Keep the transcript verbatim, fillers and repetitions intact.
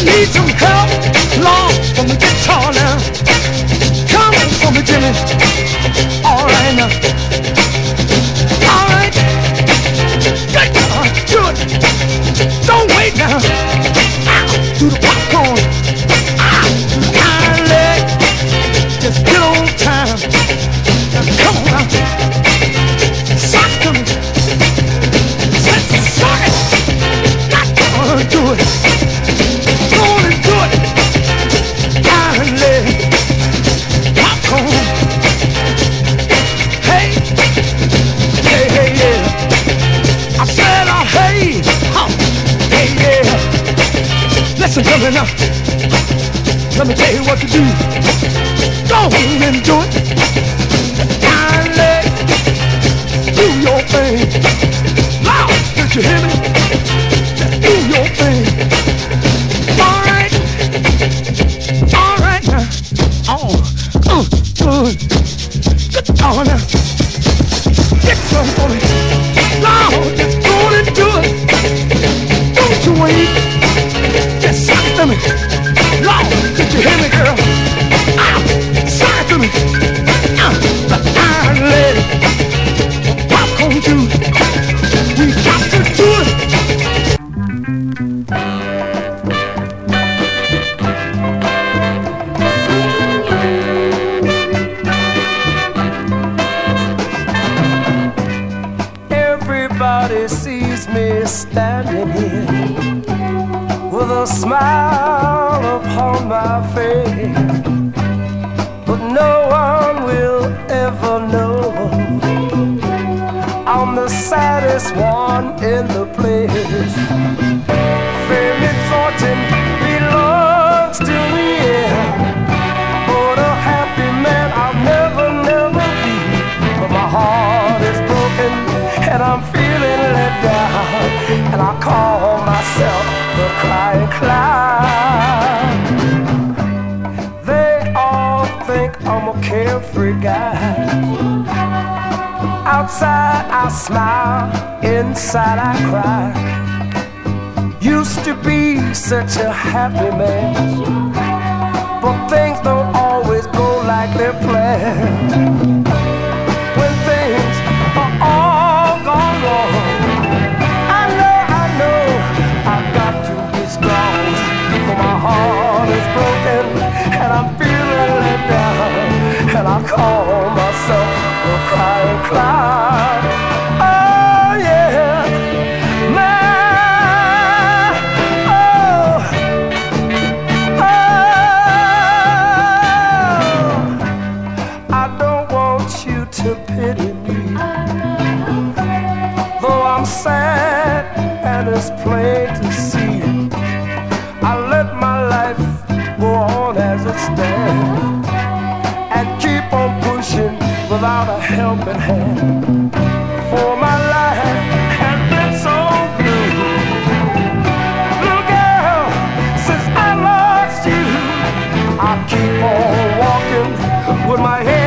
Need some help, Lord, from the guitar now. Come on for me, Jimmy. All right now. All right. Good God, do it. Don't wait now. Ow, do the popcorn. Ow, hind leg. Just get on time. Now come on now. Sock to me. Sock it. Not gonna do it. Listen to me now. Let me tell you what to do. Go on and do it. Kindly do your thing. Loud, did you hear me? Do your thing. All right. All right now. Oh, oh, good. Good on now. Get some for me. Loud, just go on and do it. Don't you wait. To me. Lord, did you hear me, girl? Ah, sign to me. Ah, the iron lady. Popcorn too. We got to do it. Everybody sees me standing here with a smile upon my face, but no one will ever know I'm the saddest one in the place. Fame and fortune belongs to me, yeah, but a happy man I'll never, never be. But my heart is broken and I'm feeling let down, and I call myself the crying clown. They all think I'm a carefree guy. Outside I smile, inside I cry. Used to be such a happy man, but things don't always go like they're planned. When things are all gone wrong, I know, I know, I've got to be strong. For my heart is broken and I'm feeling let down, and I call myself the crying clown. Oh yeah, man. Oh, oh. I don't want you to pity me, though I'm sad and it's plain to see. I let my life go on as it stands and keep on pushing without a helping hand. For my life has been so blue, little girl, since I lost you. I keep on walking with my head